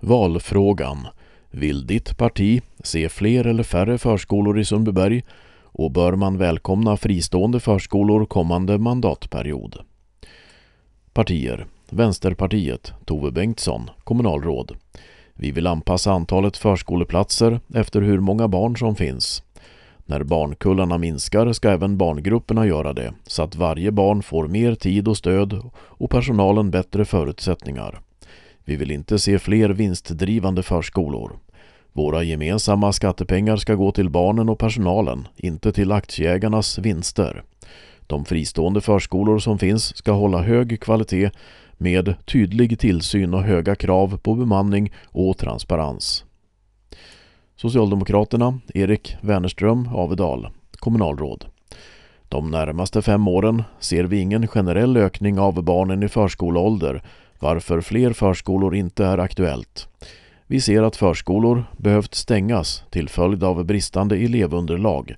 Valfrågan. Vill ditt parti se fler eller färre förskolor i Sundbyberg och bör man välkomna fristående förskolor kommande mandatperiod? Partier. Vänsterpartiet, Tove Bengtsson, kommunalråd. Vi vill anpassa antalet förskoleplatser efter hur många barn som finns. När barnkullarna minskar ska även barngrupperna göra det, så att varje barn får mer tid och stöd och personalen bättre förutsättningar. Vi vill inte se fler vinstdrivande förskolor. Våra gemensamma skattepengar ska gå till barnen och personalen, inte till aktieägarnas vinster. De fristående förskolor som finns ska hålla hög kvalitet med tydlig tillsyn och höga krav på bemanning och transparens. Socialdemokraterna, Erik Wernerström, Avedal, kommunalråd. De närmaste 5 åren ser vi ingen generell ökning av barnen i förskoleålder, varför fler förskolor inte är aktuellt. Vi ser att förskolor behövt stängas till följd av bristande elevunderlag.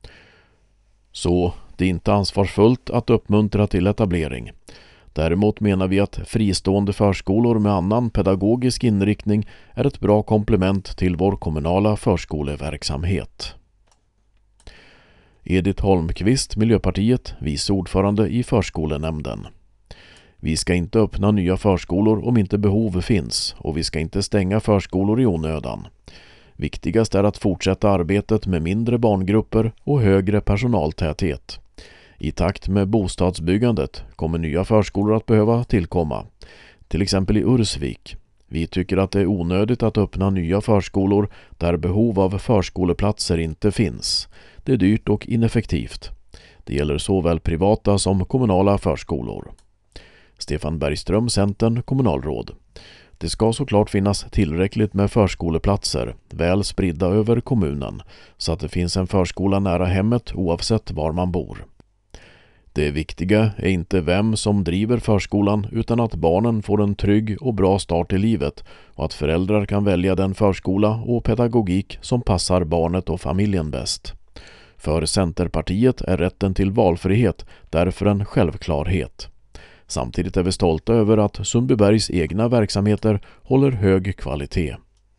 Så det är inte ansvarsfullt att uppmuntra till etablering. Däremot menar vi att fristående förskolor med annan pedagogisk inriktning är ett bra komplement till vår kommunala förskoleverksamhet. Edith Holmqvist, Miljöpartiet, vice ordförande i förskolenämnden. Vi ska inte öppna nya förskolor om inte behov finns och vi ska inte stänga förskolor i onödan. Viktigast är att fortsätta arbetet med mindre barngrupper och högre personaltäthet. I takt med bostadsbyggandet kommer nya förskolor att behöva tillkomma. Till exempel i Ursvik. Vi tycker att det är onödigt att öppna nya förskolor där behov av förskoleplatser inte finns. Det är dyrt och ineffektivt. Det gäller såväl privata som kommunala förskolor. Stefan Bergström, Centern, kommunalråd. Det ska såklart finnas tillräckligt med förskoleplatser, väl spridda över kommunen, så att det finns en förskola nära hemmet oavsett var man bor. Det viktiga är inte vem som driver förskolan utan att barnen får en trygg och bra start i livet och att föräldrar kan välja den förskola och pedagogik som passar barnet och familjen bäst. För Centerpartiet är rätten till valfrihet därför en självklarhet. Samtidigt är vi stolta över att Sundbybergs egna verksamheter håller hög kvalitet.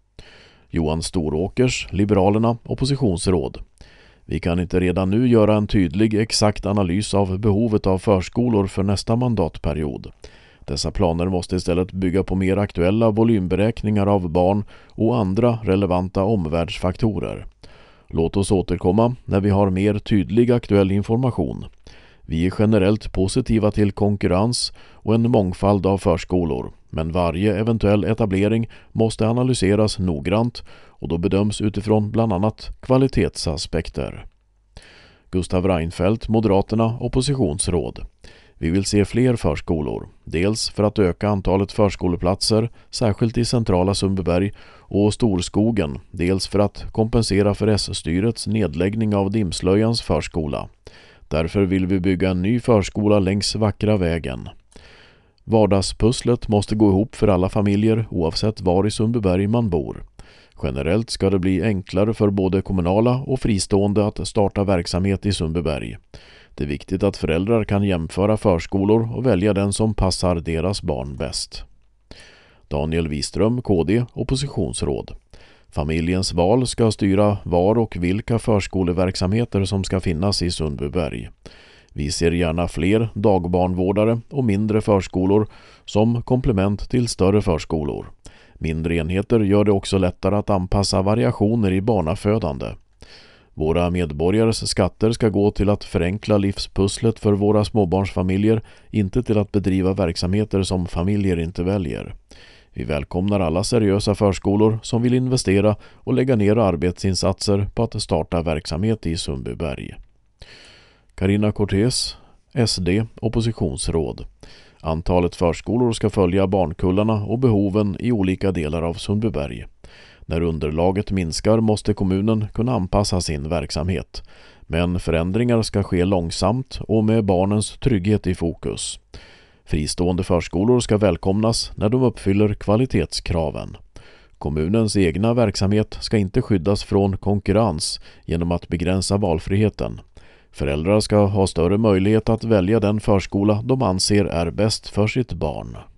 Johan Storåkers, Liberalerna, oppositionsråd. Vi kan inte redan nu göra en tydlig, exakt analys av behovet av förskolor för nästa mandatperiod. Dessa planer måste istället bygga på mer aktuella volymberäkningar av barn och andra relevanta omvärldsfaktorer. Låt oss återkomma när vi har mer tydlig aktuell information. Vi är generellt positiva till konkurrens och en mångfald av förskolor, men varje eventuell etablering måste analyseras noggrant och då bedöms utifrån bland annat kvalitetsaspekter. Gustav Reinfeldt, Moderaterna, oppositionsråd. Vi vill se fler förskolor, dels för att öka antalet förskoleplatser, särskilt i centrala Sundbyberg och Storskogen, dels för att kompensera för S-styrets nedläggning av Dimslöjans förskola. Därför vill vi bygga en ny förskola längs Vackra vägen. Vardagspusslet måste gå ihop för alla familjer oavsett var i Sundbyberg man bor. Generellt ska det bli enklare för både kommunala och fristående att starta verksamhet i Sundbyberg. Det är viktigt att föräldrar kan jämföra förskolor och välja den som passar deras barn bäst. Daniel Wiström, KD, oppositionsråd. Familjens val ska styra var och vilka förskoleverksamheter som ska finnas i Sundbyberg. Vi ser gärna fler dagbarnvårdare och mindre förskolor som komplement till större förskolor. Mindre enheter gör det också lättare att anpassa variationer i barnafödande. Våra medborgares skatter ska gå till att förenkla livspusslet för våra småbarnsfamiljer, inte till att bedriva verksamheter som familjer inte väljer. Vi välkomnar alla seriösa förskolor som vill investera och lägga ner arbetsinsatser på att starta verksamhet i Sundbyberg. Carina Cortés, SD, oppositionsråd. Antalet förskolor ska följa barnkullarna och behoven i olika delar av Sundbyberg. När underlaget minskar måste kommunen kunna anpassa sin verksamhet. Men förändringar ska ske långsamt och med barnens trygghet i fokus. Fristående förskolor ska välkomnas när de uppfyller kvalitetskraven. Kommunens egna verksamhet ska inte skyddas från konkurrens genom att begränsa valfriheten. Föräldrar ska ha större möjlighet att välja den förskola de anser är bäst för sitt barn.